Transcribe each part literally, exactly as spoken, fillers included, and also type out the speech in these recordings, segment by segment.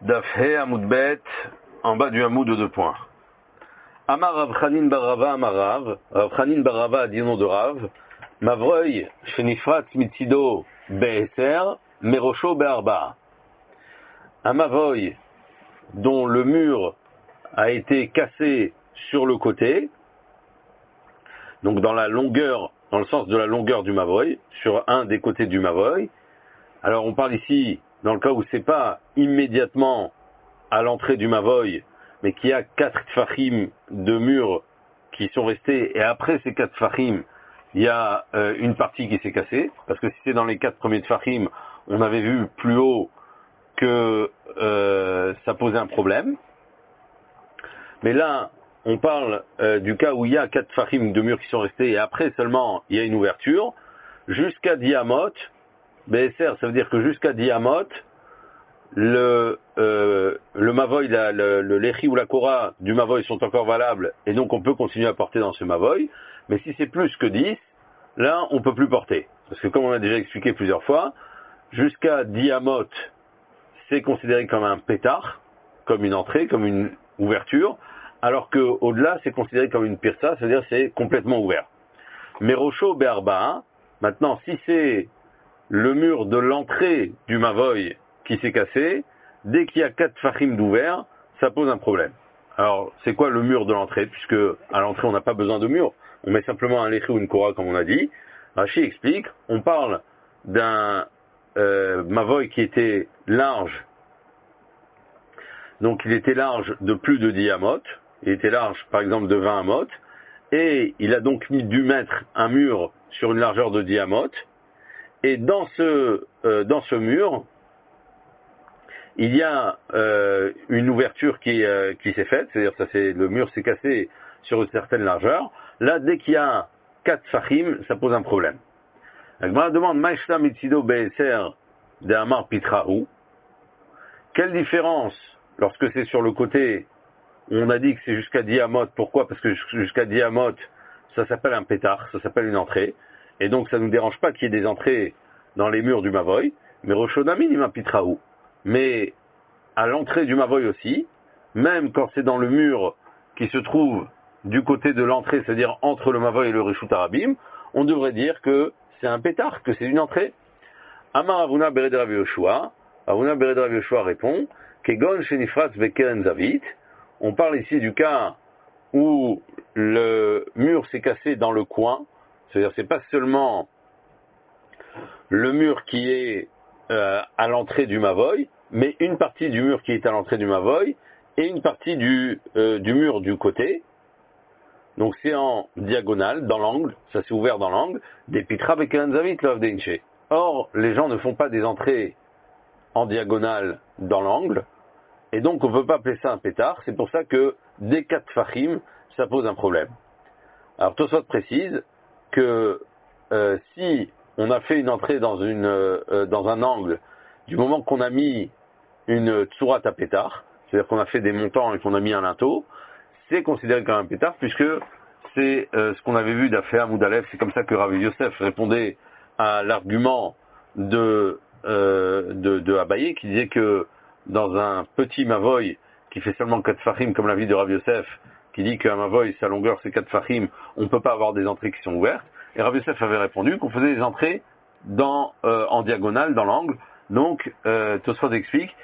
Daf He Hamoud Bet, en bas du hamoud de deux points. Amar Rav Chanin bar Rava Amar Rav, Rav Chanin bar Rava a dit au nom de Rav, Mavroi Shenifrat Mitzido Be'eser, Merosho Be'arba. Un Mavoy dont le mur a été cassé sur le côté, donc dans la longueur, dans le sens de la longueur du Mavoy, sur un des côtés du Mavoy. Alors on parle ici, dans le cas où c'est pas immédiatement à l'entrée du Mavoy, mais qu'il y a quatre tfachim de murs qui sont restés, et après ces quatre tfachim, il y a euh, une partie qui s'est cassée, parce que si c'est dans les quatre premiers tfachim, on avait vu plus haut que euh, ça posait un problème. Mais là, on parle euh, du cas où il y a quatre tfachim de murs qui sont restés, et après seulement il y a une ouverture, jusqu'à Diamot. B S R, ça veut dire que jusqu'à Diamot, le, euh, le Mavoy, la, le, le Lechi ou la Kora du Mavoy sont encore valables, et donc on peut continuer à porter dans ce Mavoy. Mais si c'est plus que dix, là on peut plus porter. Parce que comme on a déjà expliqué plusieurs fois, jusqu'à Diamot, c'est considéré comme un pétard, comme une entrée, comme une ouverture, alors que au-delà c'est considéré comme une pirsa, c'est-à-dire c'est complètement ouvert. Mais Rocho Be'arba, maintenant si c'est le mur de l'entrée du Mavoy qui s'est cassé, dès qu'il y a quatre fachim d'ouvert, ça pose un problème. Alors, c'est quoi le mur de l'entrée? Puisque à l'entrée, on n'a pas besoin de mur. On met simplement un lechi ou une kora, comme on a dit. Rashi explique, on parle d'un euh, Mavoy qui était large. Donc, il était large de plus de dix amot. Il était large, par exemple, de vingt amot. Et il a donc dû mettre un mur sur une largeur de dix amot. Et dans ce, euh, dans ce mur, il y a euh, une ouverture qui, euh, qui s'est faite, c'est-à-dire ça c'est le mur s'est cassé sur une certaine largeur. Là, dès qu'il y a quatre fachim, ça pose un problème. La Gemara demande Maishta Mitzido Be'eser de Amar Pitrahu. Quelle différence lorsque c'est sur le côté? On a dit que c'est jusqu'à Diamot. Pourquoi? Parce que jusqu'à Diamot, ça s'appelle un pétard, ça s'appelle une entrée. Et donc ça ne nous dérange pas qu'il y ait des entrées dans les murs du Mavoy, mais Roshonami Nima Pitrahu. Mais à l'entrée du Mavoy aussi, même quand c'est dans le mur qui se trouve du côté de l'entrée, c'est-à-dire entre le Mavoy et le Rishut Arabim, on devrait dire que c'est un pétard, que c'est une entrée. Amar Avuna Bered Rav Yoshua, Avuna Bered Rav Yoshua répond, Kegon Shenifratz Bekeren Zavit. On parle ici du cas où le mur s'est cassé dans le coin. C'est-à-dire, c'est pas seulement le mur qui est euh, à l'entrée du Mavoy, mais une partie du mur qui est à l'entrée du Mavoy et une partie du, euh, du mur du côté. Donc c'est en diagonale, dans l'angle, ça s'est ouvert dans l'angle, des pitra bekeranzavit l'avdeinche. Or, les gens ne font pas des entrées en diagonale dans l'angle, et donc on ne peut pas appeler ça un pétard, c'est pour ça que dès quatre fachim, ça pose un problème. Alors Tosfot précise que euh, si on a fait une entrée dans, une, euh, dans un angle, du moment qu'on a mis une tsurat à pétard, c'est-à-dire qu'on a fait des montants et qu'on a mis un linteau, c'est considéré comme un pétard, puisque c'est euh, ce qu'on avait vu d'Afé Hamoud Aleph. C'est comme ça que Rav Yosef répondait à l'argument de, euh, de, de Abaye, qui disait que dans un petit Mavoy qui fait seulement quatre fachim, comme l'avis de Rav Yosef, qui dit qu'un Mavoy, sa longueur c'est quatre fachim, on ne peut pas avoir des entrées qui sont ouvertes. Et Rav Yosef avait répondu qu'on faisait des entrées dans, euh, en diagonale, dans l'angle. Donc, euh, Tosfot explique,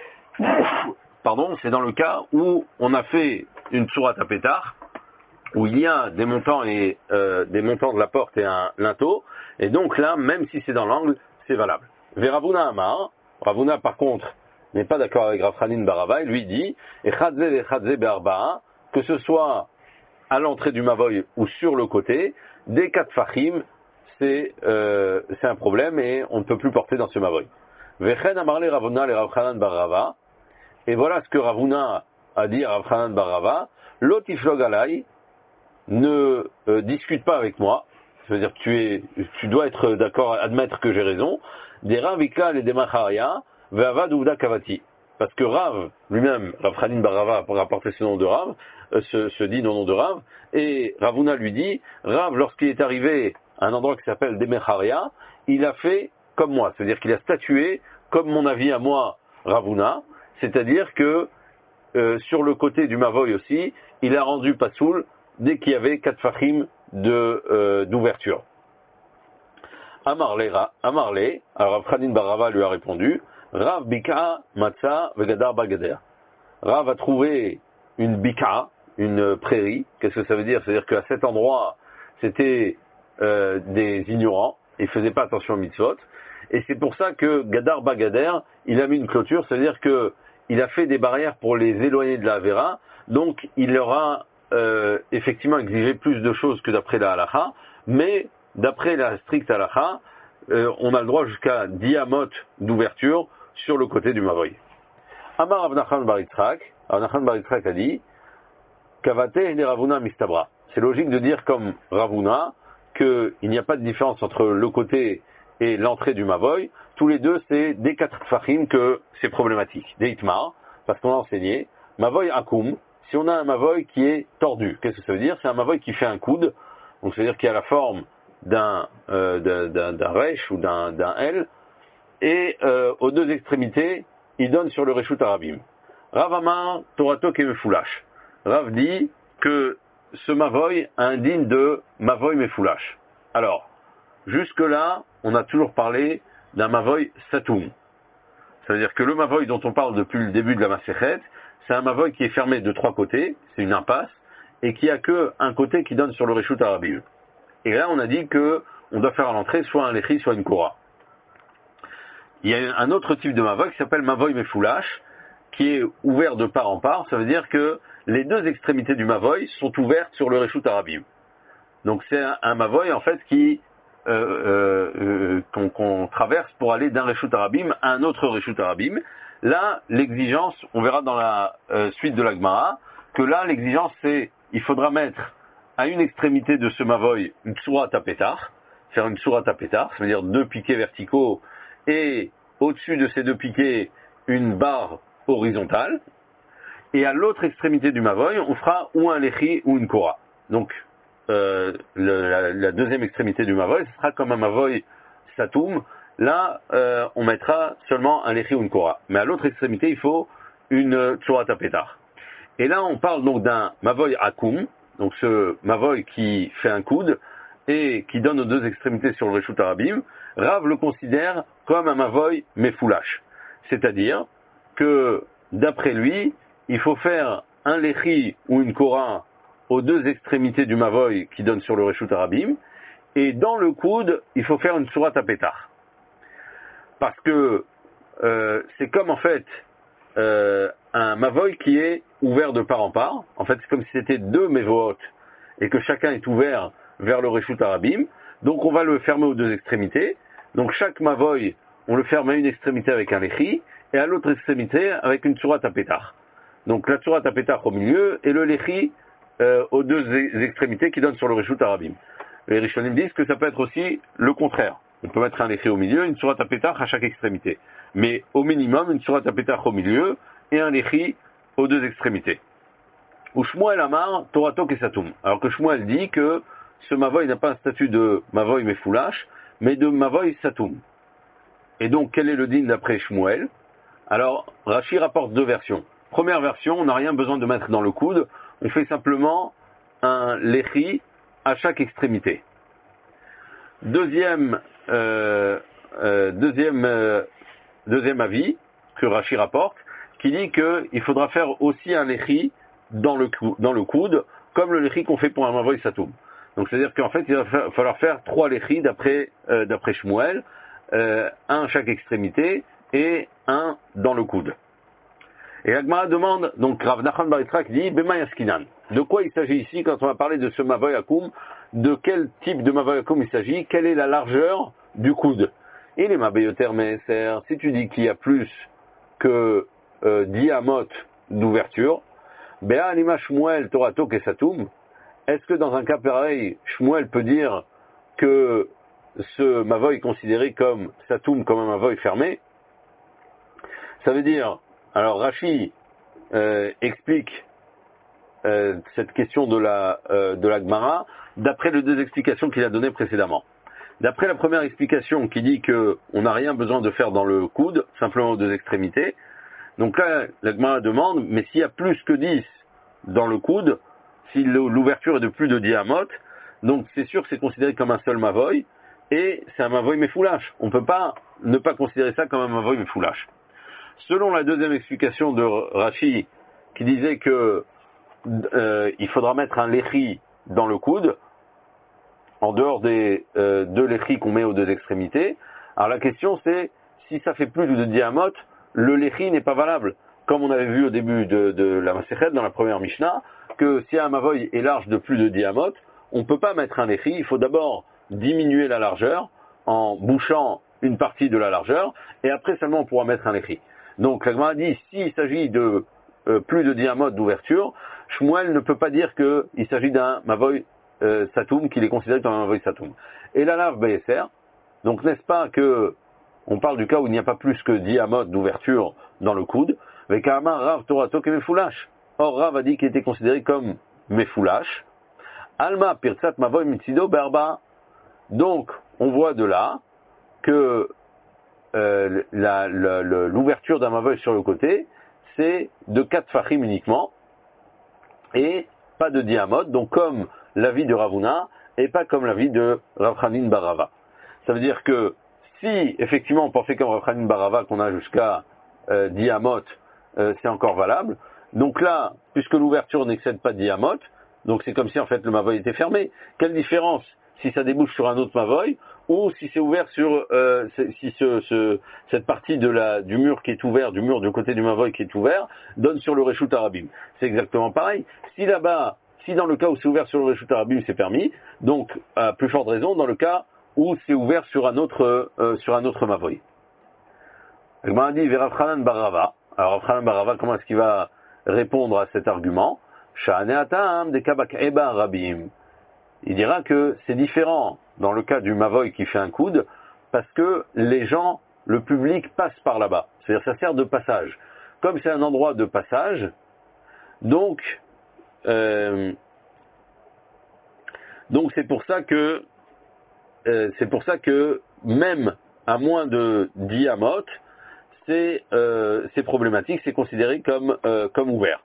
pardon, c'est dans le cas où on a fait une tsurat à pétard, où il y a des montants et euh, des montants de la porte et un linteau, et donc là, même si c'est dans l'angle, c'est valable. Veravuna Amar, Ravuna par contre n'est pas d'accord avec Rav Chanin bar Rava, lui dit, Echadze vechadze be'arba'a, que ce soit à l'entrée du Mavoy ou sur le côté, des quatre fachim, c'est euh, c'est un problème et on ne peut plus porter dans ce Mavoy. Vechen amarle Ravuna le Rav Chanan bar Rava, et voilà ce que Ravuna a dit à Rav Chanan bar Rava, Lotiflog alai, ne euh, discute pas avec moi, c'est-à-dire que tu, es, tu dois être d'accord, admettre que j'ai raison, des Rav Ikal et des Macharia, Ve'avad Uda Kavati. Parce que Rav, lui-même, Rav Chanin bar Rava, pour rapporter ce nom de Rav, euh, se, se dit non nom de Rav, et Ravuna lui dit, Rav, lorsqu'il est arrivé à un endroit qui s'appelle Demecharia, il a fait comme moi, c'est-à-dire qu'il a statué comme mon avis à moi, Ravuna, c'est-à-dire que euh, sur le côté du Mavoy aussi, il a rendu Pasoul dès qu'il y avait quatre fachim de, euh, d'ouverture. Amarle, Amarle, alors Rav Barava lui a répondu, Rav Bika Matza Vegadar Bagader. Rav a trouvé une Bika, une prairie. Qu'est-ce que ça veut dire? C'est-à-dire qu'à cet endroit, c'était euh, des ignorants, ils ne faisaient pas attention aux mitzvot. Et c'est pour ça que Gadar Bagader, il a mis une clôture, c'est-à-dire que il a fait des barrières pour les éloigner de la Avera, donc il leur a euh, effectivement exigé plus de choses que d'après la halakha, mais d'après la stricte halakha, euh, on a le droit jusqu'à dix amot d'ouverture sur le côté du Mavoy. Amar Rav Nachman bar Yitzhak, Rav Nachman bar Yitzhak a dit, Kavate et Ravuna mistabra. C'est logique de dire comme Ravuna qu'il n'y a pas de différence entre le côté et l'entrée du Mavoy. Tous les deux, c'est des quatre tfachim que c'est problématique. Des itmar, parce qu'on a enseigné, Mavoy akum, si on a un Mavoy qui est tordu, qu'est-ce que ça veut dire? C'est un Mavoy qui fait un coude, donc ça veut dire qu'il a la forme d'un euh, d'un, d'un resh ou d'un, d'un L, et euh, aux deux extrémités, il donne sur le Reshut Arabim. Rav Amar, Torato Kemefoulash. Rav dit que ce Mavoy indigne de Mavoy Mefoulash. Alors, jusque-là, on a toujours parlé d'un Mavoy Satoum. Ça veut dire que le Mavoy dont on parle depuis le début de la Masechet, c'est un Mavoy qui est fermé de trois côtés, c'est une impasse, et qui a que un côté qui donne sur le Reshut Arabim. Et là, on a dit que on doit faire à l'entrée soit un Lechi, soit une Kora. Il y a un autre type de Mavoy qui s'appelle Mavoy Mefoulash, qui est ouvert de part en part. Ça veut dire que les deux extrémités du Mavoy sont ouvertes sur le Reshut Arabim. Donc c'est un, un Mavoy en fait qui euh, euh, euh, qu'on, qu'on traverse pour aller d'un Reshut Arabim à un autre Reshut Arabim. Là, l'exigence, on verra dans la euh, suite de la Gemara, que là, l'exigence c'est, il faudra mettre à une extrémité de ce Mavoy une Tsurat Tapetar, faire une Tsurat Tapetar, ça veut dire deux piquets verticaux, et au-dessus de ces deux piquets, une barre horizontale. Et à l'autre extrémité du Mavoy, on fera ou un Lechi ou une Kora. Donc, euh, le, la, la deuxième extrémité du Mavoy, ce sera comme un Mavoy Satoum. Là, euh, on mettra seulement un Lechi ou une Kora. Mais à l'autre extrémité, il faut une Tsurat Tapetar. Et là, on parle donc d'un Mavoy Akum, donc ce Mavoy qui fait un coude et qui donne aux deux extrémités sur le Reshut Arabim. Rav le considère comme un Mavoy Mefoulash. C'est-à-dire que, d'après lui, il faut faire un Lechi ou une Kora aux deux extrémités du Mavoy qui donne sur le Reshut Arabim, et dans le coude, il faut faire une Tsurat Tapetar. Parce que euh, c'est comme en fait euh, un Mavoy qui est ouvert de part en part. En fait, c'est comme si c'était deux Mevohot et que chacun est ouvert vers le Reshut Arabim. Donc on va le fermer aux deux extrémités. Donc chaque Mavoy, on le ferme à une extrémité avec un Lechi et à l'autre extrémité avec une Tsurat Tapetar. Donc la Tsurat Tapetar au milieu et le Lechi euh, aux deux extrémités qui donnent sur le Reshut Arabim. Les Rishonim disent que ça peut être aussi le contraire. On peut mettre un Lechi au milieu et une Tsurat Tapetar à chaque extrémité. Mais au minimum, une Tsurat Tapetar au milieu et un Lechi aux deux extrémités. Ou Shmuel Amar, Torato Kesatum. Alors que Shmuel dit que ce Mavoy n'a pas un statut de Mavoy Mefoulash, mais de Mavoy Satoum. Et donc, quel est le din d'après Shmuel? Alors, Rashi rapporte deux versions. Première version, on n'a rien besoin de mettre dans le coude, on fait simplement un Lechi à chaque extrémité. Deuxième, euh, euh, deuxième, euh, deuxième avis que Rashi rapporte, qui dit qu'il faudra faire aussi un Lechi dans le, dans le coude, comme le Lechi qu'on fait pour un Mavoy Satoum. Donc c'est-à-dire qu'en fait, il va falloir faire trois Lechis d'après, euh, d'après Shmuel, euh, un à chaque extrémité et un dans le coude. Et Agmara demande, donc Rav Nachman bar Yitzhak dit, Bema Yaskinan. De quoi il s'agit ici quand on va parler de ce Mavoy Akum? De quel type de Mavoy Akum il s'agit? Quelle est la largeur du coude? Il est Mabeyoter Meser. Si tu dis qu'il y a plus que euh, dix amot d'ouverture, Bea Anima Shmuel Torato Kesatum. Est-ce que dans un cas pareil, Shmuel peut dire que ce Mavoy est considéré comme Satoum, comme un Mavoy fermé? Ça veut dire, alors Rashi euh, explique euh, cette question de la euh, de la Gemara d'après les deux explications qu'il a données précédemment. D'après la première explication qui dit que on n'a rien besoin de faire dans le coude, simplement aux deux extrémités, Donc là, la Gemara demande, mais s'il y a plus que dix dans le coude, si l'ouverture est de plus de dix amot, donc c'est sûr que c'est considéré comme un seul mavoy, et c'est un mavoy mefoulash. On ne peut pas ne pas considérer ça comme un mavoy mefoulash. Selon la deuxième explication de Rashi, qui disait que euh, il faudra mettre un lechi dans le coude, en dehors des euh, deux lechis qu'on met aux deux extrémités, alors la question c'est, si ça fait plus de dix amot, le lechi n'est pas valable. Comme on avait vu au début de, de la Masechet, dans la première Mishnah, que si un mavoy est large de plus de dix amot, on ne peut pas mettre un lechi, il faut d'abord diminuer la largeur en bouchant une partie de la largeur, et après seulement on pourra mettre un lechi. Donc la Gemara dit, s'il s'agit de euh, plus de dix amot d'ouverture, Shmuel ne peut pas dire qu'il s'agit d'un mavoy euh, satoum, qu'il est considéré comme un mavoy satoum. Et la lave B S R, donc n'est-ce pas que on parle du cas où il n'y a pas plus que dix amot d'ouverture dans le coude, avec un Rav Torato que Mefoulash. Or Rav a dit qu'il était considéré comme Mefoulash. Alma Pirtsat Mavoy Mitsido Berba. Donc on voit de là que euh, la, la, la, l'ouverture d'un mavoy sur le côté, c'est de quatre fachim uniquement, et pas de dix amot, donc comme l'avis de Ravuna, et pas comme l'avis de Rav Chanin Barava. Ça veut dire que si effectivement on pensait comme Rav Chanin Barava qu'on a jusqu'à euh, dix amot, euh, c'est encore valable. Donc là, puisque l'ouverture n'excède pas dix amot, donc c'est comme si en fait le mavoy était fermé. Quelle différence si ça débouche sur un autre mavoy ou si c'est ouvert sur euh, si ce, ce, cette partie de la, du mur qui est ouvert, du mur du côté du mavoy qui est ouvert, donne sur le Reshut Arabim. C'est exactement pareil. Si là-bas, si dans le cas où c'est ouvert sur le Reshut Arabim, c'est permis, donc à plus forte raison dans le cas où c'est ouvert sur un autre euh, sur un autre mavoy. Il m'a dit Rav Chanan Barava. Alors Rav Chanan Barava, comment est-ce qu'il va répondre à cet argument? Sha'aneatam de kabak eba rabim. Il dira que c'est différent dans le cas du mavoy qui fait un coude, parce que les gens, le public passe par là-bas. C'est-à-dire ça sert de passage. Comme c'est un endroit de passage, donc euh, donc c'est pour ça que euh, c'est pour ça que même à moins de dix amot, c'est euh, c'est problématique, c'est considéré comme euh, comme ouvert.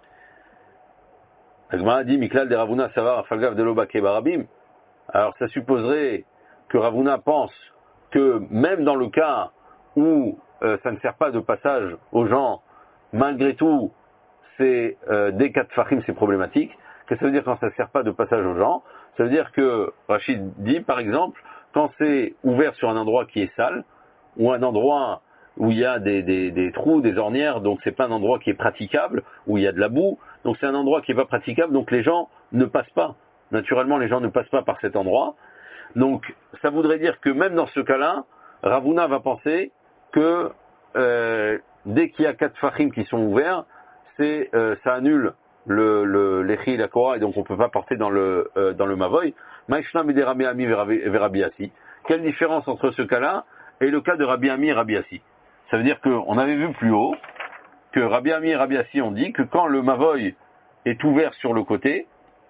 Agma dit Miklal de Ravuna Savar Falgav de Lobake Barabim. Alors ça supposerait que Ravuna pense que même dans le cas où euh, ça ne sert pas de passage aux gens, malgré tout, c'est euh, dès quatre fachim c'est problématique. Qu'est-ce que ça veut dire quand ça ne sert pas de passage aux gens? Ça veut dire que Rachid dit par exemple quand c'est ouvert sur un endroit qui est sale ou un endroit où il y a des, des, des trous, des ornières, donc c'est pas un endroit qui est praticable, où il y a de la boue, donc c'est un endroit qui est pas praticable, donc les gens ne passent pas. Naturellement, les gens ne passent pas par cet endroit. Donc, ça voudrait dire que même dans ce cas-là, Ravuna va penser que euh, dès qu'il y a quatre fachim qui sont ouverts, c'est euh, ça annule le le l'échi et la kora, et donc on peut pas porter dans le euh, dans le mavoy. Maïshna mede Rabbi Ami ve Rabbi Assi. Quelle différence entre ce cas-là et le cas de Rabbi Ami et Rabbi Assi? Ça veut dire qu'on avait vu plus haut que Rabbi Ami et Rabbi Assi ont dit que quand le mavoy est ouvert sur le côté,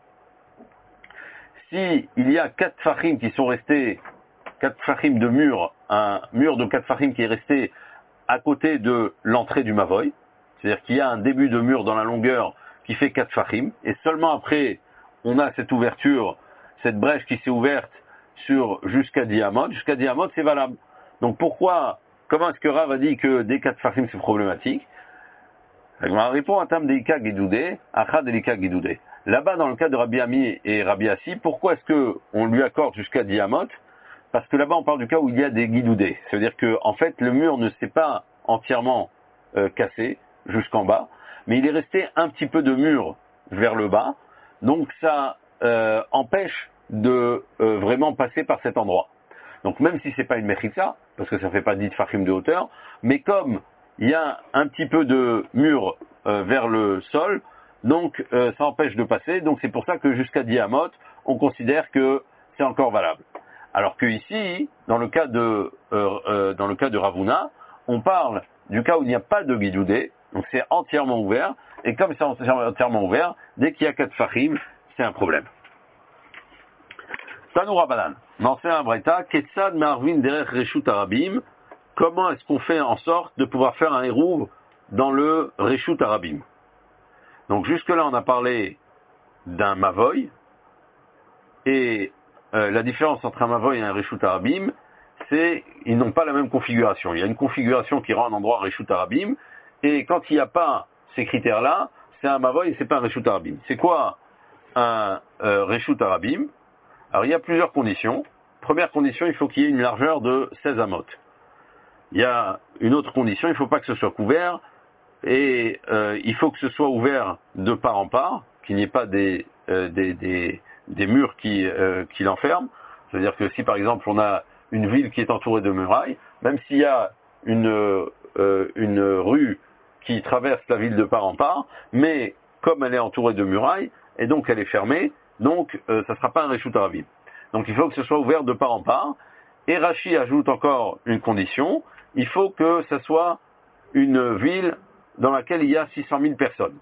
si il y a quatre fachim qui sont restés, quatre fachim de mur, un mur de quatre fachim qui est resté à côté de l'entrée du mavoy, c'est-à-dire qu'il y a un début de mur dans la longueur qui fait quatre fachim, et seulement après on a cette ouverture, cette brèche qui s'est ouverte sur jusqu'à dix amot, jusqu'à dix amot c'est valable. Donc pourquoi, comment est-ce que Rav a dit que des quatre fachim c'est problématique? On répond à Tam Deika Gidoudé, Achad Delika Gidoudé. Là-bas, dans le cas de Rabbi Ami et Rabbi Assi, pourquoi est-ce que on lui accorde jusqu'à dix amot? Parce que là-bas, on parle du cas où il y a des guidoudés. Ça veut dire que, en fait, le mur ne s'est pas entièrement euh, cassé jusqu'en bas, mais il est resté un petit peu de mur vers le bas. Donc, ça euh, empêche de euh, vraiment passer par cet endroit. Donc, même si c'est pas une mechitza, parce que ça fait pas dix fachim de hauteur, mais comme il y a un petit peu de mur euh, vers le sol, donc euh, ça empêche de passer, donc c'est pour ça que jusqu'à dix amot, on considère que c'est encore valable. Alors que ici, dans le cas de euh, euh, dans le cas de Ravuna, on parle du cas où il n'y a pas de guidoudé, donc c'est entièrement ouvert, et comme c'est entièrement ouvert, dès qu'il y a quatre fachim, c'est un problème. Tanou Rabanan, Mansé Abraita, Ketsad Marvin Derech Reshut Arabim. Comment est-ce qu'on fait en sorte de pouvoir faire un hérouv dans le Reshut Arabim. Donc jusque-là, on a parlé d'un Mavoy, et euh, la différence entre un Mavoy et un Reshut Arabim, c'est ils n'ont pas la même configuration. Il y a une configuration qui rend un endroit Reshut Arabim, et quand il n'y a pas ces critères-là, c'est un Mavoy et c'est pas un Reshut Arabim. C'est quoi un euh, Reshut Arabim? Alors il y a plusieurs conditions. Première condition, il faut qu'il y ait une largeur de seize amot. Il y a une autre condition, il ne faut pas que ce soit couvert, et euh, il faut que ce soit ouvert de part en part, qu'il n'y ait pas des, euh, des, des, des murs qui, euh, qui l'enferment. C'est-à-dire que si par exemple on a une ville qui est entourée de murailles, même s'il y a une, euh, une rue qui traverse la ville de part en part, mais comme elle est entourée de murailles, et donc elle est fermée, donc euh, ça ne sera pas un Reshut Arabim. Donc il faut que ce soit ouvert de part en part. Et Rashi ajoute encore une condition, il faut que ce soit une ville dans laquelle il y a six cent mille personnes.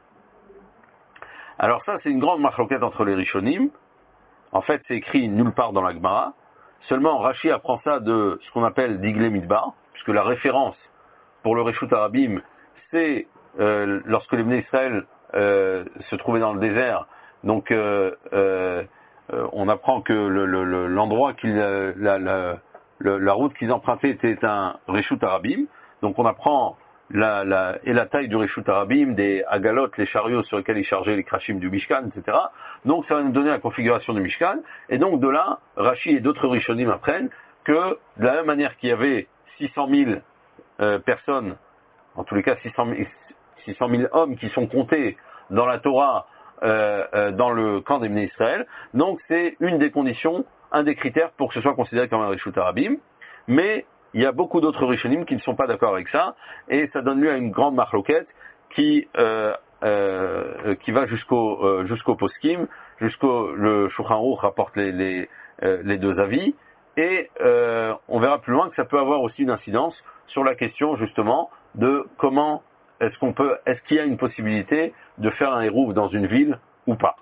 Alors ça, c'est une grande machloquette entre les Rishonim. En fait, c'est écrit nulle part dans la Gemara. Seulement, Rashi apprend ça de ce qu'on appelle Digle Midbar, puisque la référence pour le Reshut Arabim, c'est euh, lorsque les Bnei Israël euh, se trouvaient dans le désert. Donc, euh, euh, on apprend que le, le, le, l'endroit qu'ils, la, la, la, la route qu'ils empruntaient était un Reshut Arabim. Donc, on apprend La, la, et la taille du Reshut Arabim, des agalotes, les chariots sur lesquels ils chargeaient les krachim du Mishkan, et cetera. Donc ça va nous donner la configuration du Mishkan. Et donc de là, Rashi et d'autres Rishonim apprennent que de la même manière qu'il y avait six cent mille euh, personnes, en tous les cas six cent mille hommes qui sont comptés dans la Torah, euh, euh, dans le camp des Bnei Israël, donc c'est une des conditions, un des critères pour que ce soit considéré comme un Reshut Arabim. Mais il y a beaucoup d'autres Rishonim qui ne sont pas d'accord avec ça, et ça donne lieu à une grande marloquette qui euh, euh, qui va jusqu'au euh, jusqu'au poskim, jusqu'au le Shulchan Aruch rapporte les les, euh, les deux avis, et euh, on verra plus loin que ça peut avoir aussi une incidence sur la question justement de comment est-ce qu'on peut, est-ce qu'il y a une possibilité de faire un hérouv dans une ville ou pas.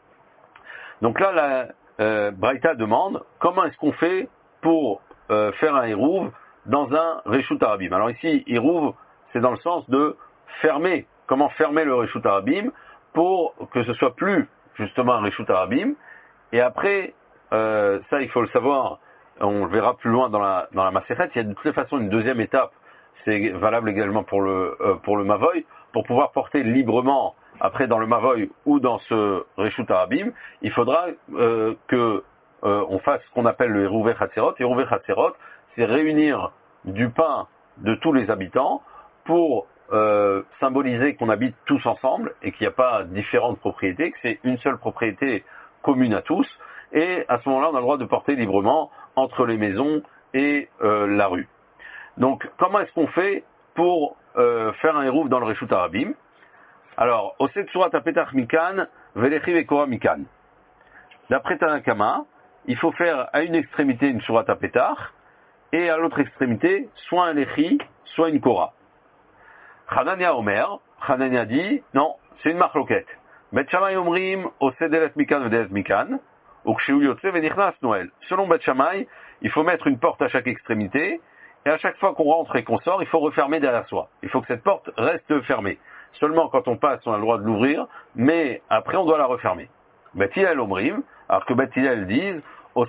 Donc là, la euh, Braïta demande comment est-ce qu'on fait pour Euh, faire un Hérouv dans un Reshut Arabim. Alors ici, Hérouv, c'est dans le sens de fermer. Comment fermer le Reshut Arabim pour que ce soit plus justement un Reshut Arabim. Et après, euh, ça il faut le savoir, on le verra plus loin dans la, dans la Masechet, il y a de toutes les façons une deuxième étape, c'est valable également pour le, euh, pour le Mavoy, pour pouvoir porter librement après dans le Mavoy ou dans ce Reshut Arabim, il faudra euh, que Euh, on fasse ce qu'on appelle le Hérouvé Chatzerot. Hérouvé Chatzerot, c'est réunir du pain de tous les habitants pour euh, symboliser qu'on habite tous ensemble et qu'il n'y a pas différentes propriétés, que c'est une seule propriété commune à tous. Et à ce moment-là, on a le droit de porter librement entre les maisons et euh, la rue. Donc, comment est-ce qu'on fait pour euh, faire un Hérouv dans le Reshut Arabim? Alors, Osek Surat Apetach Mikan, Velechi Vekora Mikan. D'après Tanakama, il faut faire à une extrémité une Surat Apetach et à l'autre extrémité soit un Lechi, soit une Kora. Hanania Omer, Hanania dit, non, c'est une marloquette. Bet Shammai Omrim, Ose Delet Mikan Vedelet Mikan, Ukshiu Yotze Venichnas Noël. Selon Bet Shammai, il faut mettre une porte à chaque extrémité et à chaque fois qu'on rentre et qu'on sort, il faut refermer derrière soi. Il faut que cette porte reste fermée. Seulement quand on passe, on a le droit de l'ouvrir, mais après on doit la refermer. Bet Hillel Omrim, alors que Bet Hillel disent,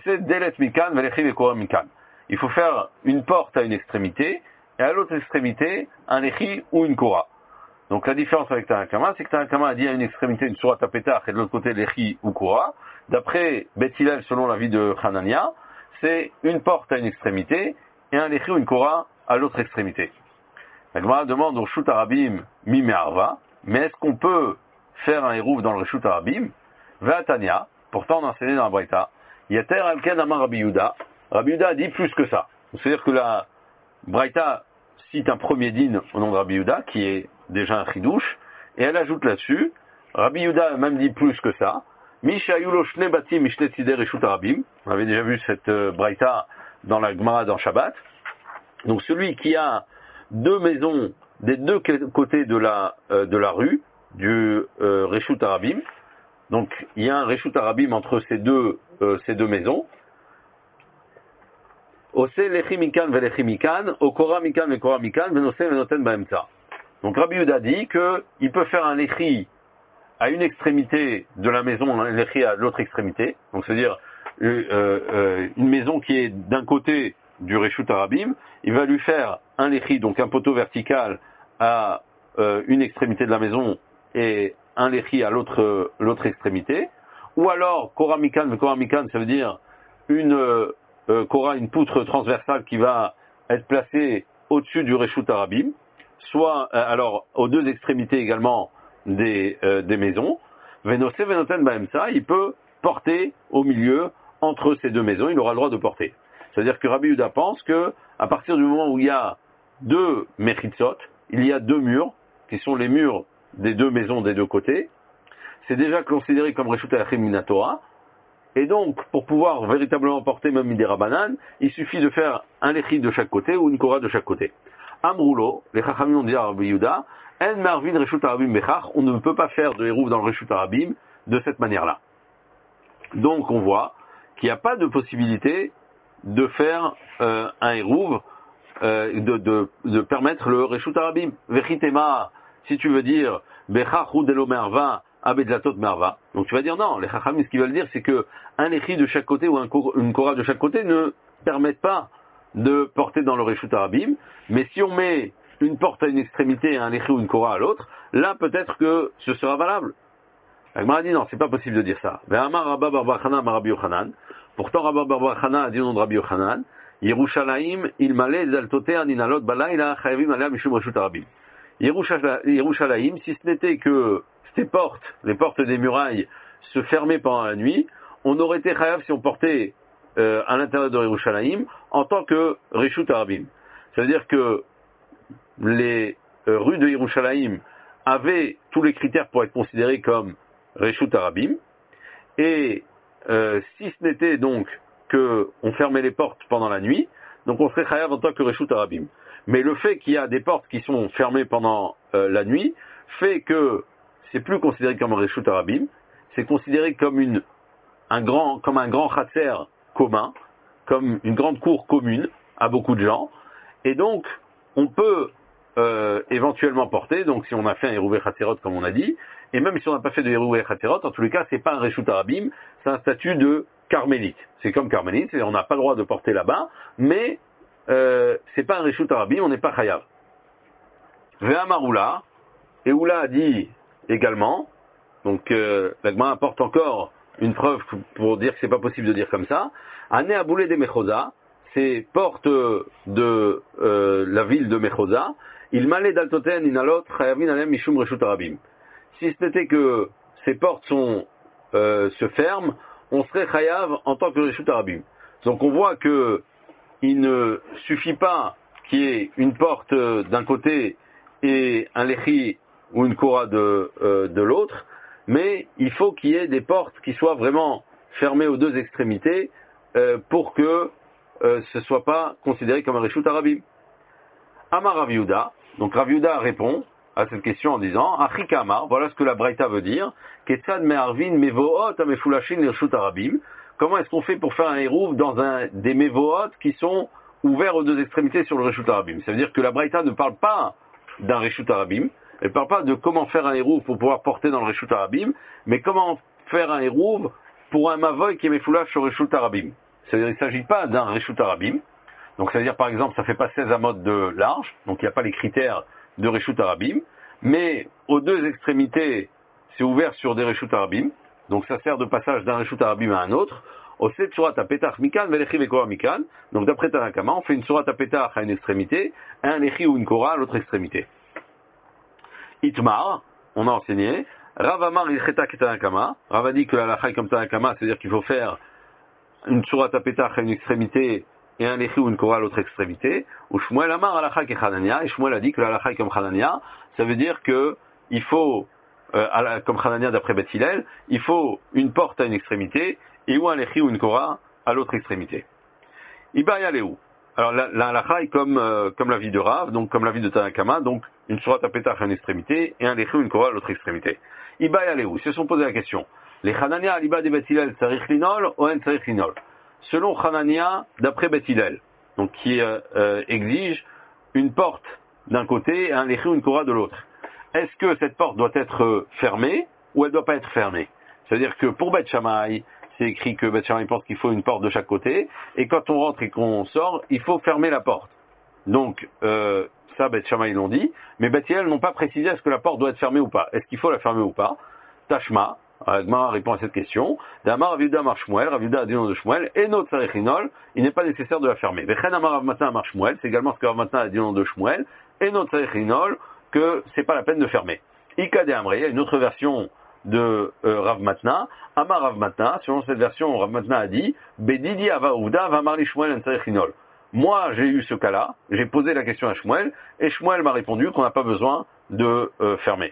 il faut faire une porte à une extrémité et à l'autre extrémité un lechi ou une kora. Donc la différence avec Tanakama, c'est que Tanakama a dit à une extrémité une surat apetach et de l'autre côté lechi ou kora. D'après Bet Hillel, selon l'avis de Hanania, c'est une porte à une extrémité et un lechi ou une kora à l'autre extrémité. La Gemara demande au Reshut Arabim mi me'arva, mais est-ce qu'on peut faire un hérouv dans le Reshut Arabim? Ve'atania, pourtant on a enseigné dans la Braïta, Yater Alken Amar Rabbi Yehuda. Rabbi Yehuda a dit plus que ça. C'est-à-dire que la Braïta cite un premier din au nom de Rabbi Yehuda, qui est déjà un chidouche, et elle ajoute là-dessus, Rabbi Yehuda a même dit plus que ça, Mishayulo Shne Batim Mishne Tzidei Reshut Arabim. On avait déjà vu cette euh, Braïta dans la Gemara dans Shabbat. Donc celui qui a deux maisons des deux côtés de la, euh, de la rue, du euh, Reshut Arabim, donc il y a un Reshut Arabim entre ces deux, euh, ces deux maisons. Ose lechi mikan velechi mikan, okora mikan vekora mikan, venose venoten baemtza. Donc Rabbi Yehuda dit qu'il peut faire un lechi à une extrémité de la maison, un lechi à l'autre extrémité. Donc c'est-à-dire euh, euh, une maison qui est d'un côté du Reshut Harabim, il va lui faire un lechi, donc un poteau vertical à euh, une extrémité de la maison et un lechi à l'autre euh, l'autre extrémité. Ou alors Kora Mikan, mais Kora Mikan, ça veut dire une euh, euh, Kora, une poutre transversale qui va être placée au-dessus du Reshut Harabim, soit euh, alors aux deux extrémités également des, euh, des maisons. Venose Venoten Baemsa, il peut porter au milieu entre ces deux maisons, il aura le droit de porter. C'est-à-dire que Rabbi Yehuda pense que à partir du moment où il y a deux mechitzot, il y a deux murs, qui sont les murs des deux maisons des deux côtés, c'est déjà considéré comme Reshut Hayachim Minatora, et donc pour pouvoir véritablement porter même Midera Banan, il suffit de faire un lechi de chaque côté ou une kora de chaque côté. Amroulo, les Chachamim ont dit à Rabbi Yehuda, En Marvin Reshut Harabim Bechach, on ne peut pas faire de Hérouv dans le Reshut Harabim de cette manière-là. Donc on voit qu'il n'y a pas de possibilité de faire euh, un Hérouv, euh, de, de, de permettre le Reshut Harabim. Vechitema, si tu veux dire Bechach ou Delo Merva, Abedzatot Merva. Donc tu vas dire non, les Chachamim, ce qu'ils veulent dire, c'est que un lechi de chaque côté ou un, une kora de chaque côté ne permettent pas de porter dans le Reshut Harabim, mais si on met une porte à une extrémé, un lechi ou une kora à l'autre, là peut-être que ce sera valable. La Gemara dit non, c'est pas possible de dire ça. Pourtant Rabba Bar Chana a dit au nom de Rabbi Yochanan, Yerushalayim ilmale zaltote aninalot balayla chayavim alea mishum Reshut Harabim. Yerushalayim, si ce n'était que ces portes, les portes des murailles, se fermaient pendant la nuit, on aurait été chayav si on portait euh, à l'intérieur de Yerushalayim en tant que Reshut Harabim. C'est-à-dire que les euh, rues de Yerushalayim avaient tous les critères pour être considérées comme Reshut Harabim, et euh, si ce n'était donc que on fermait les portes pendant la nuit, donc on serait chayav en tant que Reshut Harabim. Mais le fait qu'il y a des portes qui sont fermées pendant euh, la nuit fait que c'est plus considéré comme un Reshut Harabim, c'est considéré comme une un grand comme un grand chatser commun, comme une grande cour commune à beaucoup de gens, et donc on peut euh, éventuellement porter, donc si on a fait un Hérouvé Chatzerot comme on a dit, et même si on n'a pas fait de Hérouvé Chatzerot, en tous les cas c'est pas un Reshut Harabim, c'est un statut de carmélite. C'est comme carmélite, on n'a pas le droit de porter là-bas, mais euh, c'est pas un Reshut Harabim, on n'est pas chayav. Ve'amaroula, et Oula a dit également, donc euh, la Gemara apporte encore une preuve pour dire que c'est pas possible de dire comme ça, Ane aboulé des Mechosa, ces portes de euh, la ville de Mechosa, il malé daltoten inalot chayavin alem mishum Reshut Harabim. Si ce n'était que ces portes sont euh, se ferment, on serait chayav en tant que Reshut Harabim. Donc on voit que il ne suffit pas qu'il y ait une porte euh, d'un côté et un lechi ou une kora de, euh, de l'autre, mais il faut qu'il y ait des portes qui soient vraiment fermées aux deux extrémités euh, pour que euh, ce ne soit pas considéré comme un Reshut Harabim. Amar Rav Yehuda, donc Rav Yehuda répond à cette question en disant Achika Amar, voilà ce que la Braïta veut dire, Ketzad me'arvin mevoot amefulashin Reshut Harabim. Comment est-ce qu'on fait pour faire un hérouv dans un, des mevoot qui sont ouverts aux deux extrémités sur le Reshut Harabim? Ça veut dire que la Braïta ne parle pas d'un Reshut Harabim, elle ne parle pas de comment faire un hérouv pour pouvoir porter dans le Reshut Harabim, mais comment faire un hérouv pour un mavoy qui est mefoulash sur le Reshut Harabim. C'est-à-dire qu'il ne s'agit pas d'un Reshut Harabim, donc c'est-à-dire par exemple ça ne fait pas seize amot de large, donc il n'y a pas les critères de Reshut Harabim, mais aux deux extrémités c'est ouvert sur des Reshut Harabim, donc ça sert de passage d'un Reshut Harabim à un autre. Osset surat apetach mikan velechi vekora mikan. Donc d'après Tanakama, on fait une surat apetach à une extrémité, et un lechi ou une kora à l'autre extrémité. Itmar, on a enseigné, Rav Amar ilcheta ketanakama. Rav a dit que la halakha est comme Tanakama, c'est-à-dire qu'il faut faire une surat apetach à une extrémité et un lechi ou une kora à l'autre extrémité. Ou Shmuel Amar halakha ke Hanania, et Shmuel a dit que la halakha est comme Hanania, ça veut dire que il faut Euh, comme Hanania d'après Beth Hillel, il faut une porte à une extrémité et ou un lechi ou une kora à l'autre extrémité. Iba yaleu. Alors la, la halakha est comme, euh, comme la vie de Rav, donc comme la vie de Tanakama, donc une surat apetach à une extrémité et un lechi ou une kora à l'autre extrémité. Iba yaleu. Ils se sont posé la question. Les Hanania à l'Iba de Beth Hillel, sarich linol ou en sarich linol. Selon Hanania d'après Beth Hillel, donc qui euh, euh, exige une porte d'un côté et un Lechi ou une Kora de l'autre. Est-ce que cette porte doit être fermée ou elle ne doit pas être fermée? C'est-à-dire que pour Beth Shammai, c'est écrit que Beth Shammai pense qu'il faut une porte de chaque côté, et quand on rentre et qu'on sort, il faut fermer la porte. Donc, euh, ça, Beth Shammai l'ont dit, mais Beth Hillel n'ont pas précisé est-ce que la porte doit être fermée ou pas. Est-ce qu'il faut la fermer ou pas? Tashma, Agma répond à cette question. Damar Raviuda Amar Shmuel, Raviuda a dit nom de Shmuel, et notre Sarechinol, il n'est pas nécessaire de la fermer. Vechen Amar Rav Matna Amar Shmuel, c'est également ce que Rav Matna a dit nom de Shmuel, et notre Sarechinol, que c'est pas la peine de fermer. Ika de Amrei, il y a une autre version de euh, Rav Matna, Amar Rav Matna, selon cette version, Rav Matna a dit, Bedidi Avaouda Vamar li Shmuel en Sarechinol. Moi, j'ai eu ce cas-là, j'ai posé la question à Shmuel, et Shmuel m'a répondu qu'on n'a pas besoin de euh, fermer.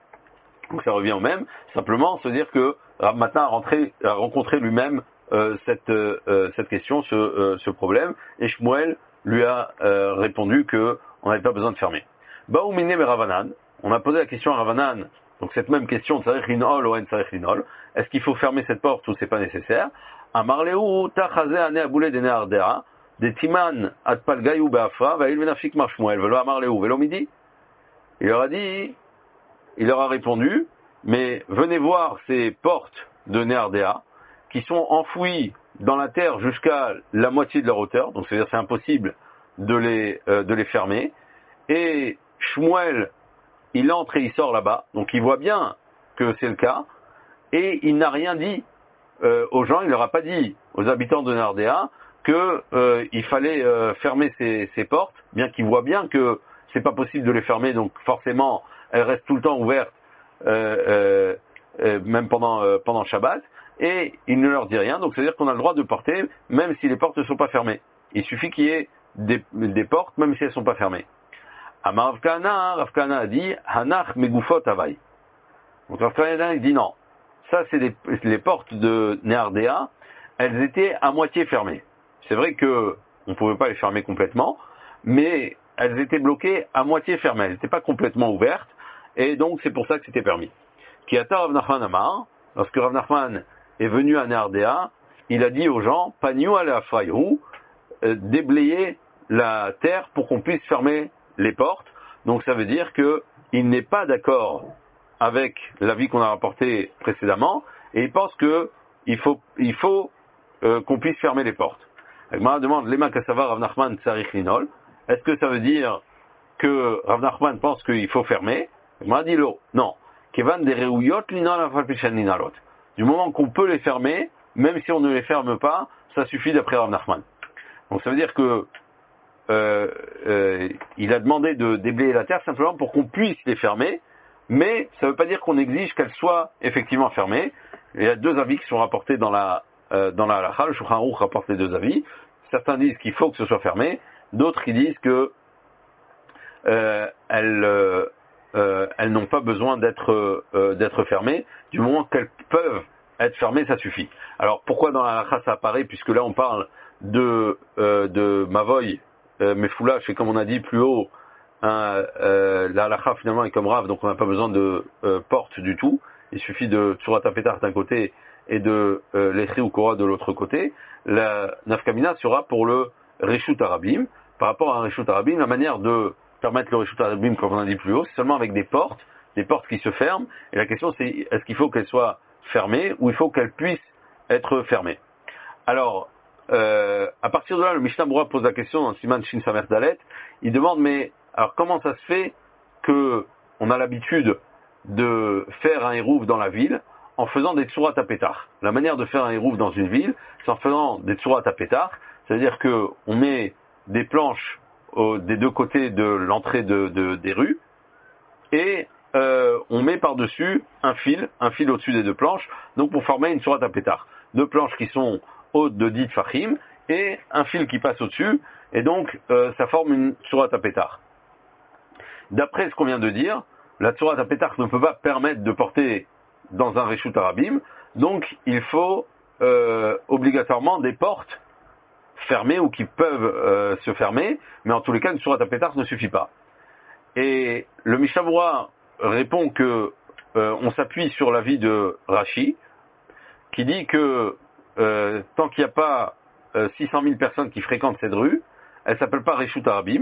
Donc ça revient au même, simplement se dire que Rav Matna a, rentré, a rencontré lui-même euh, cette, euh, cette question, ce, euh, ce problème, et Shmuel lui a euh, répondu qu'on n'avait pas besoin de fermer. Baoumine Ravanan, on a posé la question à Ravanan, donc cette même question, Tzarech Linol ou En Tzarech Linol, est-ce qu'il faut fermer cette porte ou c'est pas nécessaire? Amarleu Tachaze Ane Aboule de Neardea, de Timan Atpal Gayou Beafra, Vail Venafik Mar Shmuel, Velo Amarleu, Velo Midi. Il leur a dit, il leur a répondu, mais venez voir ces portes de Neardea qui sont enfouies dans la terre jusqu'à la moitié de leur hauteur, donc c'est-à-dire c'est impossible de les, euh, de les fermer. Et Shmuel, il entre et il sort là-bas, donc il voit bien que c'est le cas, et il n'a rien dit euh, aux gens, il leur a pas dit aux habitants de Neardea que euh, il fallait euh, fermer ces, ces portes, bien qu'il voit bien que c'est pas possible de les fermer, donc forcément elles restent tout le temps ouvertes, euh, euh, euh, même pendant euh, pendant Shabbat, et il ne leur dit rien, donc c'est-à-dire qu'on a le droit de porter, même si les portes ne sont pas fermées. Il suffit qu'il y ait des, des portes, même si elles ne sont pas fermées. Amar Rav Kahana, Rav Kahana a dit, Hanach Megufot Havai. Donc Rav Kahana il dit non, ça c'est les, les portes de Neardea, elles étaient à moitié fermées. C'est vrai que on ne pouvait pas les fermer complètement, mais elles étaient bloquées à moitié fermées, elles n'étaient pas complètement ouvertes, et donc c'est pour ça que c'était permis. Kiata Rav Nachman Amar, lorsque Rav Nachman est venu à Neardea, il a dit aux gens, Pagnou ala Fayou, déblayer la terre pour qu'on puisse fermer les portes. Donc ça veut dire que il n'est pas d'accord avec l'avis qu'on a rapporté précédemment, et il pense que il faut, il faut euh, qu'on puisse fermer les portes. Agmara demande, Lema Kassava Rav Nachman Tzarich Linol, est-ce que ça veut dire que Rav Nachman pense qu'il faut fermer? Agmara dit lo, non. Kevan de Reuyot Linol Afal Pishan Linalot. Du moment qu'on peut les fermer, même si on ne les ferme pas, ça suffit d'après Rav Nachman. Donc ça veut dire que euh, euh, il a demandé de déblayer la terre simplement pour qu'on puisse les fermer, mais ça ne veut pas dire qu'on exige qu'elles soient effectivement fermées. Il y a deux avis qui sont rapportés dans la euh, dans la halakha. Le Shulchan Aruch rapporte les deux avis. Certains disent qu'il faut que ce soit fermé, d'autres qui disent que euh, elles euh, euh, elles n'ont pas besoin d'être euh, d'être fermées, du moment qu'elles peuvent être fermées, ça suffit. Alors pourquoi dans la halakha ça apparaît, puisque là on parle de euh, de Mavoy, euh, Mefoulash, et comme on a dit plus haut, hein, euh, la halakha finalement est comme Rav, donc on n'a pas besoin de euh, porte du tout. Il suffit de Tsurat HaPetach d'un côté et de euh, l'Echri ou Korah de l'autre côté. La Nafkamina sera pour le Reshut Arabim. Par rapport à un Reshut Arabim, la manière de permettre le Reshut Arabim, comme on a dit plus haut, c'est seulement avec des portes, des portes qui se ferment. Et la question c'est, est-ce qu'il faut qu'elles soient fermées ou il faut qu'elles puissent être fermées? Alors, euh, à partir de là, le Mishnah Berurah pose la question dans Siman Shin Samer Dalet. Il demande, mais alors comment ça se fait que on a l'habitude de faire un hérouf dans la ville en faisant des tsurat HaPetach? La manière de faire un hérouf dans une ville, c'est en faisant des tsurat HaPetach, c'est-à-dire que on met des planches au, des deux côtés de l'entrée de, de, des rues, et euh, on met par-dessus un fil, un fil au-dessus des deux planches, donc pour former une tsurat HaPetach. Deux planches qui sont hautes de dix tfachim, et un fil qui passe au-dessus, et donc euh, ça forme une tsurat HaPetach. D'après ce qu'on vient de dire, la tsurat HaPetach ne peut pas permettre de porter dans un Reshut Arabim, donc il faut euh, obligatoirement des portes fermées ou qui peuvent euh, se fermer, mais en tous les cas, une tsurat HaPetach ne suffit pas. Et le Mishnah Berurah répond que euh, on s'appuie sur l'avis de Rashi, qui dit que euh, tant qu'il n'y a pas euh, six cent mille personnes qui fréquentent cette rue, elle s'appelle pas Reshut Arabim,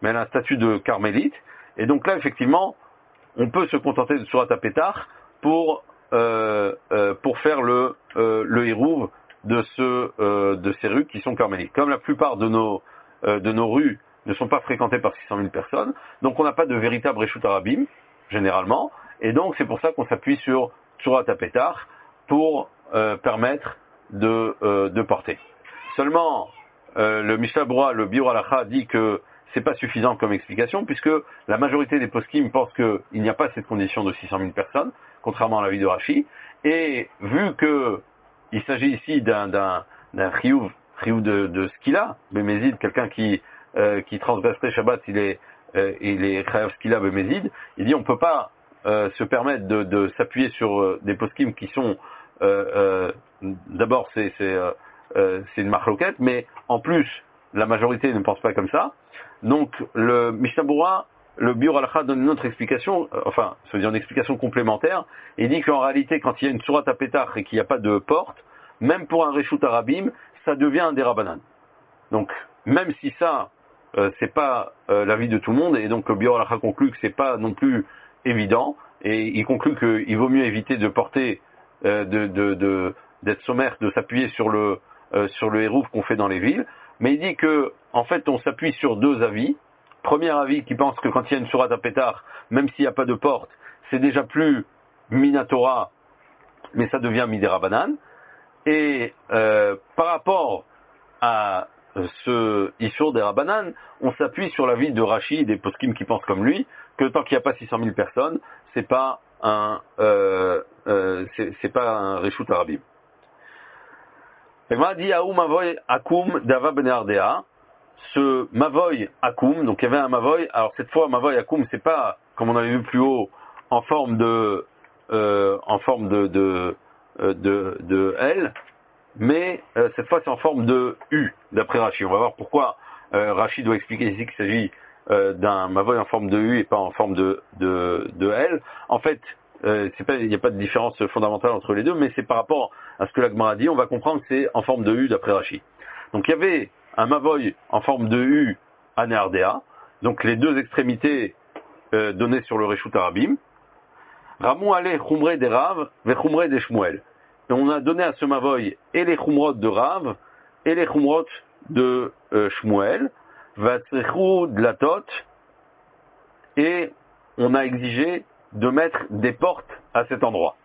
mais elle a un statut de carmélite. Et donc là, effectivement, on peut se contenter de Surat HaPetach pour euh, euh, pour faire le euh, le hérouv de ce euh, de ces rues qui sont carmélites. Comme la plupart de nos euh, de nos rues ne sont pas fréquentées par six cent mille personnes, donc on n'a pas de véritable Reshut Harabim généralement, et donc c'est pour ça qu'on s'appuie sur Surat HaPetach pour euh, permettre de euh, de porter. Seulement, euh, le Mishnah Berurah, le Biur Halacha dit que c'est pas suffisant comme explication, puisque la majorité des poskim pensent qu'il n'y a pas cette condition de six cent mille personnes, contrairement à l'avis de Rashi, et vu que il s'agit ici d'un d'un d'un chiyuv, chiyuv de, de skila, bémézid, quelqu'un qui euh, qui transgresserait Shabbat, il est euh, il est chayav skila bémézid, il dit on peut pas euh, se permettre de, de s'appuyer sur euh, des poskim qui sont euh, euh, d'abord c'est c'est euh, euh, c'est une marloquette, mais en plus la majorité ne pense pas comme ça. Donc le Mishnah Berurah, le Biur Halacha donne une autre explication, euh, enfin, ça veut dire une explication complémentaire. Il dit qu'en réalité, quand il y a une Surat HaPetach et qu'il n'y a pas de porte, même pour un Reshut Harabim, ça devient un Derabanan. Donc, même si ça, euh, c'est pas euh, l'avis de tout le monde, et donc le Biur Halacha conclut que c'est pas non plus évident, et il conclut qu'il vaut mieux éviter de porter, euh, de, de, de, d'être sommaire, de s'appuyer sur le euh, sur le hérouv qu'on fait dans les villes. Mais il dit que, en fait, on s'appuie sur deux avis. Premier avis qui pense que quand il y a une Surat HaPetach, même s'il n'y a pas de porte, c'est déjà plus Minatora, mais ça devient Miderabanan. Et euh, par rapport à ce Issur des Rabanan, on s'appuie sur l'avis de Rashi et des poskim qui pensent comme lui, que tant qu'il n'y a pas six cent mille personnes, c'est pas un euh, euh, c'est, c'est pas un Reshut Harabim. Et m'a dit Aou Mavoy Akum Dava Ben Ardea. Ce Mavoy Akum, donc il y avait un Mavoy, alors cette fois Mavoy Akum, c'est pas comme on avait vu plus haut en forme de euh, en forme de de de, de L, mais euh, cette fois c'est en forme de U d'après Rashi. On va voir pourquoi euh, Rashi doit expliquer ici qu'il s'agit euh, d'un Mavoy en forme de U et pas en forme de de, de L. En fait, euh, c'est pas, il n'y a pas de différence fondamentale entre les deux, mais c'est par rapport à ce que la Gemara dit, on va comprendre que c'est en forme de U d'après Rashi. Donc il y avait un Mavoy en forme de U à Neardea, donc les deux extrémités euh, données sur le Reshut Harabim. Ramon ale Chumre des Rav, ve Chumre des Shmuel. Et on a donné à ce Mavoy et les Chumrot de Rav et les Chumrot de euh, Shmuel, Vatzrechu de la Tot, et on a exigé de mettre des portes à cet endroit.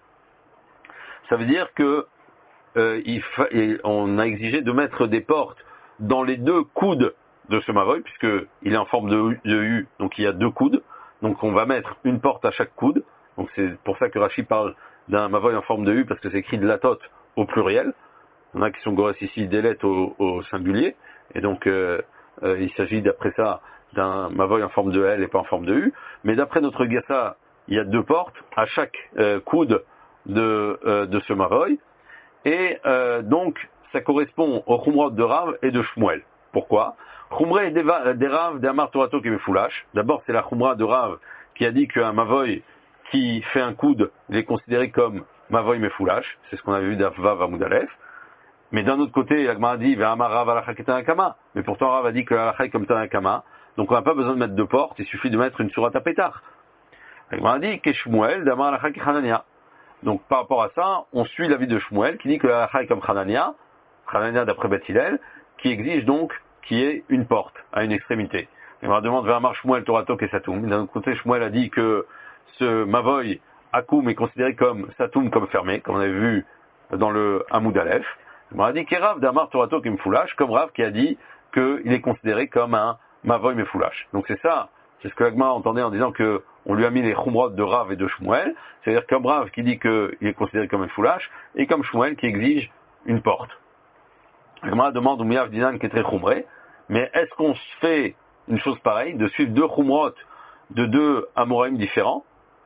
Ça veut dire que euh, il fa... on a exigé de mettre des portes dans les deux coudes de ce Mavoy, puisque il est en forme de U, de U, donc il y a deux coudes. Donc on va mettre une porte à chaque coude. Donc c'est pour ça que Rashi parle d'un Mavoy en forme de U, parce que c'est écrit de la tot au pluriel. Il y en a qui sont gorès ici des lettres au, au singulier. Et donc euh, euh, il s'agit d'après ça d'un Mavoy en forme de L et pas en forme de U. Mais d'après notre Gassa, il y a deux portes à chaque euh, coude de, euh, de ce Mavoy. Et euh, donc ça correspond au Chumrot de Rav et de Shmuel. Pourquoi? Chumre des Rav d'Amar Torato qui me foulache. D'abord, c'est la Chumra de Rav qui a dit qu'un Mavoy qui fait un coude, il est considéré comme Mavoy Mefoulash. C'est ce qu'on avait vu d'Avav Amoudalef. Mais d'un autre côté, la Gemara dit Ve'amar Rav alacha ketanakama. Mais pourtant, Rav a dit que l'alacha est comme tanakama. Donc on n'a pas besoin de mettre deux portes, il suffit de mettre une Surat HaPetach. La Gemara dit que Shmuel d'Amar alacha kechanania. Donc par rapport à ça, on suit l'avis de Shmuel qui dit que l'alacha est comme Hanania, Hanania d'après Beth Hillel, qui exige donc qu'il y ait une porte à une extrémité. On va demander vers Amar Shmuel Torato et Satoum. D'un autre côté, Shmuel a dit que ce Mavoy Akoum est considéré comme Satoum, comme fermé, comme on avait vu dans le Hamoud Aleph. On a dit qu'Erav d'Amar Torato qui me foulache, comme Rav qui a dit qu'il est considéré comme un Mavoy Mefoulash. Donc c'est ça, c'est ce que l'Agma entendait en disant que on lui a mis les Chumrot de Rav et de Shmuel, c'est-à-dire comme Rav qui dit qu'il est considéré comme un foulash, et comme Shmuel qui exige une porte. L'Agma demande au Miyav Dinan qui est très Chumré, mais est-ce qu'on se fait une chose pareille, de suivre deux Chumrot de deux Amoraïm différents,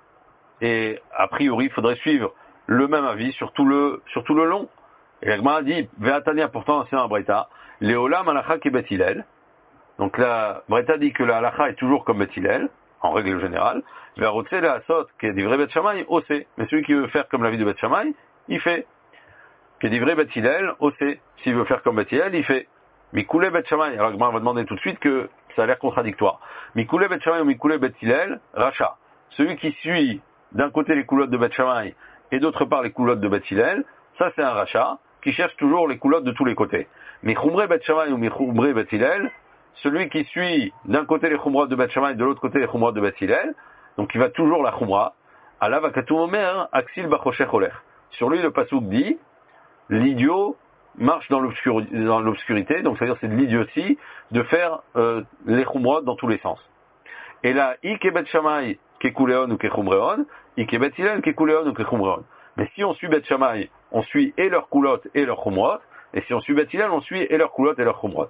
et a priori il faudrait suivre le même avis sur tout le, sur tout le long. Et l'Agma a dit, Ve'atania pourtant c'est un Breta, Léolam Alacha qui est Beth Hillel. Donc la Breta dit que la Alacha est toujours comme Beth Hillel, en règle générale. Ve'arotse la Asot qui est d'ivrei Beth Shammai, osé. Mais celui qui veut faire comme l'avis de Beth Shammai, il fait. Qui est d'ivrei Beth Hillel, osé. S'il veut faire comme Beth Hillel, il fait. Mikoulé Bet Shammai, alors on va demander tout de suite que ça a l'air contradictoire. Mikoulé Bet Shammai ou Mikoulé Bet Hillel, Racha. Celui qui suit d'un côté les coulottes de Bet Shammai et d'autre part les coulottes de Bet Hillel, ça c'est un Racha qui cherche toujours les coulottes de tous les côtés. Mais Khumré Bet Shammai ou Khumré Bet Hillel, celui qui suit d'un côté les Khumrot de Bet Shammai et de l'autre côté les Khumrot de Bet Hillel, donc il va toujours la Khumra, Allah va katou omer, Aksil Bachoshech Oler. Sur lui le pasuk dit, l'idiot marche dans l'obscurité, donc c'est-à-dire c'est de l'idiotie de faire euh, les Khumrot dans tous les sens. Et là, Ike Bet Shammai Kekuleon ou Kechumreon, Ike Bet Hillel Kekuleon ou Kechumreon. Mais si on suit Bet Shammai, on suit et leurs coulottes et leurs Khumrot, et si on suit Bet Hillel, on suit et leurs coulottes et leurs Khumrot.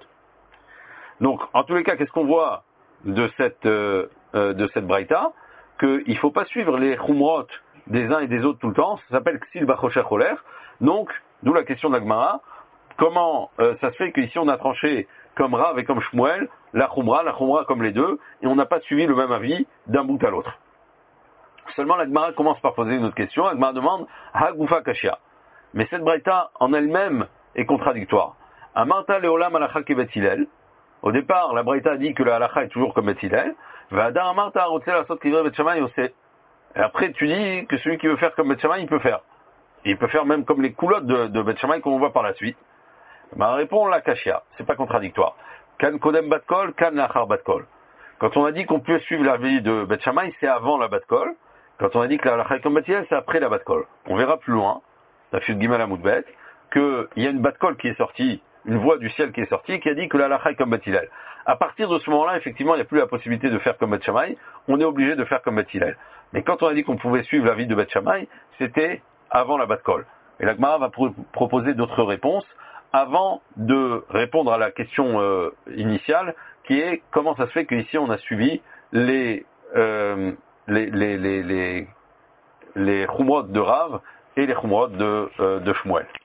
Donc, en tous les cas, qu'est-ce qu'on voit de cette, euh, euh, de cette braïta? Qu'il ne faut pas suivre les Khumrot des uns et des autres tout le temps, ça s'appelle Ksil Bachoshech Oler. Donc, d'où la question de la Gemara, comment euh, ça se fait qu'ici on a tranché comme Rav et comme Shmuel, la Khumra, la Khumra comme les deux, et on n'a pas suivi le même avis d'un bout à l'autre. Seulement la Gemara commence par poser une autre question, la Gemara demande Ha Gufa Kashia. Mais cette braïta en elle-même est contradictoire. Amarta Leolam Alacha Kebet Hillel. Au départ, la braïta a dit que la halacha est toujours comme Bet Hillel. Va'adar Amarta Rotzeh Lasot Kivre Bet Shammai Yoseh. Et après tu dis que celui qui veut faire comme Bet Shammai, il peut faire. Il peut faire même comme les coulottes de, de Bet Shammai qu'on voit par la suite. Ben, répond la Kashia, c'est pas contradictoire. Kan Kodem Batkol, Kan Lachar Batkol. Quand on a dit qu'on peut suivre la vie de Bet Shammai, c'est avant la Batkol. Quand on a dit que la halacha est comme Bet Hillel, c'est après la Batkol. On verra plus loin, la Fiut Gimel Amoudbet, qu'il y a une Batkol qui est sortie, une voix du ciel qui est sortie, qui a dit que la halacha est comme Bet Hillel. À partir de ce moment-là, effectivement, il n'y a plus la possibilité de faire comme Bet Shammai, on est obligé de faire comme Bet Hillel. Mais quand on a dit qu'on pouvait suivre la vie de Bet Shammai, c'était avant la Batkol. Et la Gemara va pro- proposer d'autres réponses avant de répondre à la question euh, initiale, qui est comment ça se fait qu'ici on a suivi les euh, les les les les, les Khumrot de Rav et les Khumrot de, euh, de Shmuel.